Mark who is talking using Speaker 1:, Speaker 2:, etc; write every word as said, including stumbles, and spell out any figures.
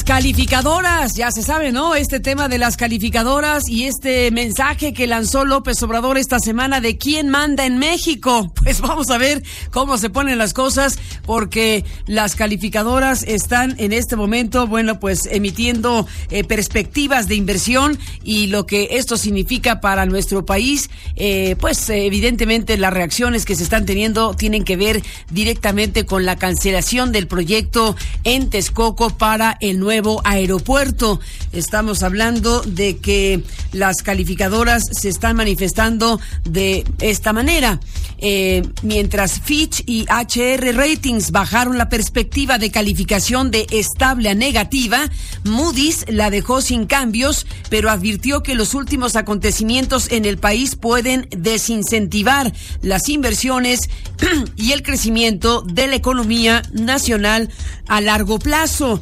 Speaker 1: calificadoras, ya se sabe, ¿no? Este tema de las calificadoras y este mensaje que lanzó López Obrador esta semana de quién manda en México. Pues vamos a ver cómo se ponen las cosas, porque las calificadoras están en este momento, bueno, pues emitiendo eh, perspectivas de inversión y lo que esto significa para nuestro país. Eh, pues eh, evidentemente las reacciones que se están teniendo tienen que ver directamente con la cancelación del proyecto en Texcoco para el nuevo aeropuerto. Estamos hablando de que las calificadoras se están manifestando de esta manera. Eh, mientras Fitch y H R Ratings bajaron la perspectiva de calificación de estable a negativa, Moody's la dejó sin cambios, pero advirtió que los últimos acontecimientos en el país pueden desincentivar las inversiones y el crecimiento de la economía nacional a largo plazo.